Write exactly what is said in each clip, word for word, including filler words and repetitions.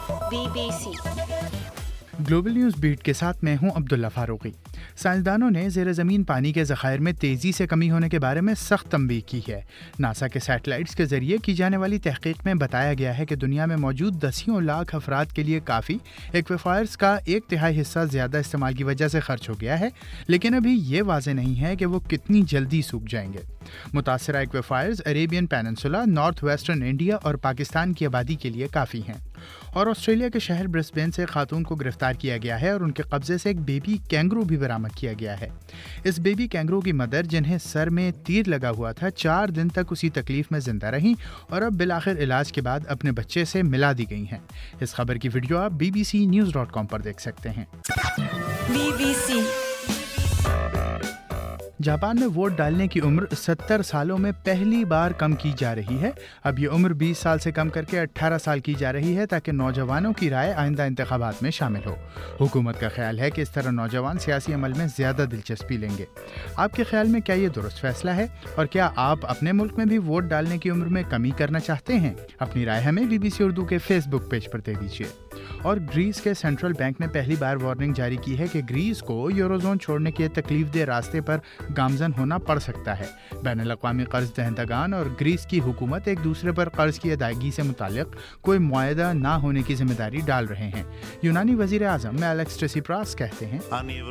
Be B C global news beat کے ساتھ میں ہوں عبداللہ فاروقی۔ سائنسدانوں نے زیر زمین پانی کے ذخائر میں تیزی سے کمی ہونے کے بارے میں سخت تنبیہ کی ہے۔ ناسا کے سیٹلائٹس کے ذریعے کی جانے والی تحقیق میں بتایا گیا ہے کہ دنیا میں موجود دسیوں لاکھ افراد کے لیے کافی ایکویفائرز کا ایک تہائی حصہ زیادہ استعمال کی وجہ سے خرچ ہو گیا ہے، لیکن ابھی یہ واضح نہیں ہے کہ وہ کتنی جلدی سوکھ جائیں گے۔ متاثرہ aquifers Arabian peninsula, north western India اور پاکستان کی آبادی کے لیے کافی ہیں۔ اور آسٹریلیا کے شہر برسبین سے خاتون کو گرفتار کیا گیا ہے اور ان کے قبضے سے ایک بیبی کینگرو بھی برآمد کیا گیا ہے۔ اس بیبی کینگرو کی مدر، جنہیں سر میں تیر لگا ہوا تھا، چار دن تک اسی تکلیف میں زندہ رہیں اور اب بالآخر علاج کے بعد اپنے بچے سے ملا دی گئی ہیں۔ اس خبر کی ویڈیو آپ B B C news dot com پر دیکھ سکتے ہیں۔ بی بی سی جاپان میں ووٹ ڈالنے کی عمر ستر سالوں میں پہلی بار کم کی جا رہی ہے۔ اب یہ عمر بیس سال سے کم کر کے اٹھارہ سال کی جا رہی ہے تاکہ نوجوانوں کی رائے آئندہ انتخابات میں شامل ہو۔ حکومت کا خیال ہے کہ اس طرح نوجوان سیاسی عمل میں زیادہ دلچسپی لیں گے۔ آپ کے خیال میں کیا یہ درست فیصلہ ہے؟ اور کیا آپ اپنے ملک میں بھی ووٹ ڈالنے کی عمر میں کمی کرنا چاہتے ہیں؟ اپنی رائے ہمیں بی بی سی اردو کے فیس بک پیج پر دے دیجیے۔ اور گریس کے سینٹرل بینک نے پہلی بار وارننگ جاری کی ہے کہ گریس کو یوروزون چھوڑنے کے تکلیف دہ راستے پر گامزن ہونا پڑ سکتا ہے۔ بین الاقوامی قرض دہندگان اور گریس کی حکومت ایک دوسرے پر قرض کی ادائیگی سے متعلق کوئی معاہدہ نہ ہونے کی ذمہ داری ڈال رہے ہیں۔ یونانی وزیر اعظم الیکس ٹسیپراس کہتے ہیں،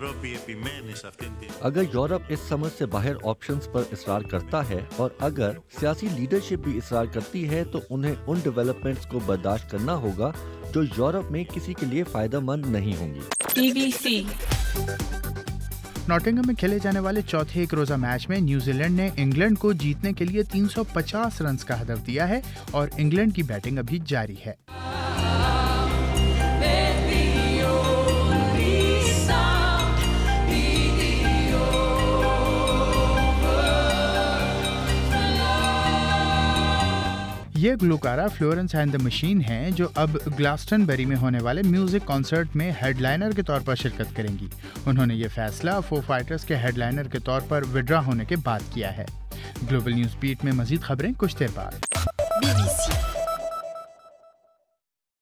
اگر یورپ اس سمجھ سے باہر آپشنز پر اصرار کرتا ہے اور اگر سیاسی لیڈرشپ بھی اصرار کرتی ہے تو انہیں ان ڈیولپمنٹس کو برداشت کرنا ہوگا جو یورپ میں کسی کے لیے فائدہ مند نہیں ہوں گی۔ بی بی سی ناٹنگھم میں کھیلے جانے والے چوتھے ایک روزہ میچ میں نیوزی لینڈ نے انگلینڈ کو جیتنے کے لیے تین سو پچاس رنز کا ہدف دیا ہے اور انگلینڈ کی بیٹنگ ابھی جاری ہے۔ یہ گلوکارہ فلورنس اینڈ دی مشین ہیں جو اب گلاسٹن بری میں ہونے والے میوزک کنسرٹ میں ہیڈ لائنر کے طور پر شرکت کریں گی۔ انہوں نے یہ فیصلہ فو فائٹرز کے ہیڈ لائنر کے طور پر وڈرا ہونے کے بعد کیا ہے۔ گلوبل نیوز بیٹ میں مزید خبریں کچھ دیر بعد۔ Be B C